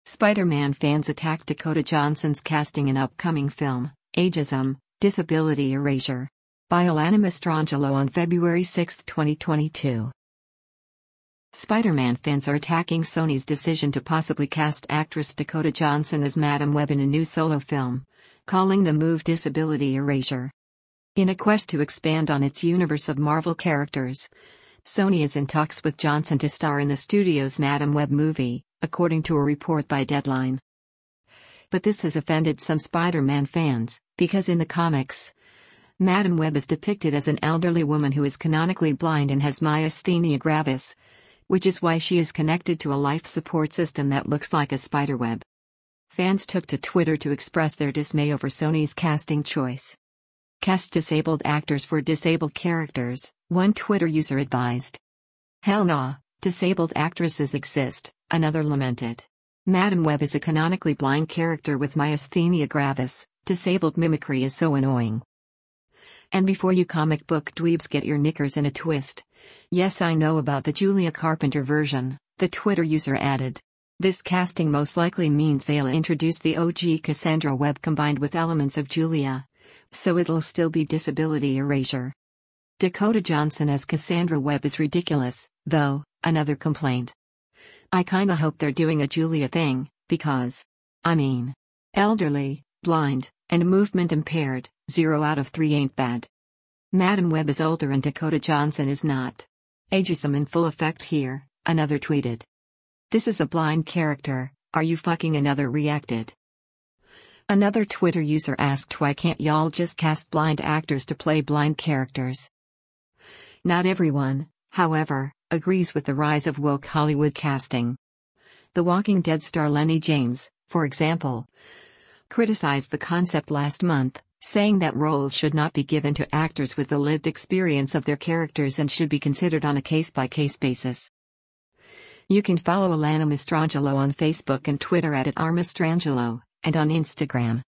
Spider-Man fans attack Dakota Johnson's casting in upcoming film, Ageism, Disability Erasure. By Alana Mastrangelo on February 6, 2022. Spider-Man fans are attacking Sony's decision to possibly cast actress Dakota Johnson as Madame Web in a new solo film, calling the move disability erasure. In a quest to expand on its universe of Marvel characters, Sony is in talks with Johnson to star in the studio's Madame Web movie, according to a report by Deadline. But this has offended some Spider-Man fans, because in the comics, Madame Web is depicted as an elderly woman who is canonically blind and has myasthenia gravis, which is why she is connected to a life support system that looks like a spiderweb. Fans took to Twitter to express their dismay over Sony's casting choice. Cast disabled actors for disabled characters, one Twitter user advised. Hell nah, disabled actresses exist, another lamented. Madame Web is a canonically blind character with myasthenia gravis, disabled mimicry is so annoying. And before you comic book dweebs get your knickers in a twist, yes, I know about the Julia Carpenter version, the Twitter user added. This casting most likely means they'll introduce the OG Cassandra Webb combined with elements of Julia, so it'll still be disability erasure. Dakota Johnson as Cassandra Webb is ridiculous, though, another complaint. I kinda hope they're doing a Julia thing, because, elderly, blind, and movement impaired, 0 out of 3 ain't bad. Madame Web is older and Dakota Johnson is not. Ageism in full effect here, another tweeted. This is a blind character, are you fucking another reacted. Another Twitter user asked why can't y'all just cast blind actors to play blind characters? Not everyone, however, agrees with the rise of woke Hollywood casting. The Walking Dead star Lenny James, for example, criticized the concept last month, saying that roles should not be given to actors with the lived experience of their characters and should be considered on a case-by-case basis. You can follow Alana Mastrangelo on Facebook and Twitter @Mastrangelo, and on Instagram.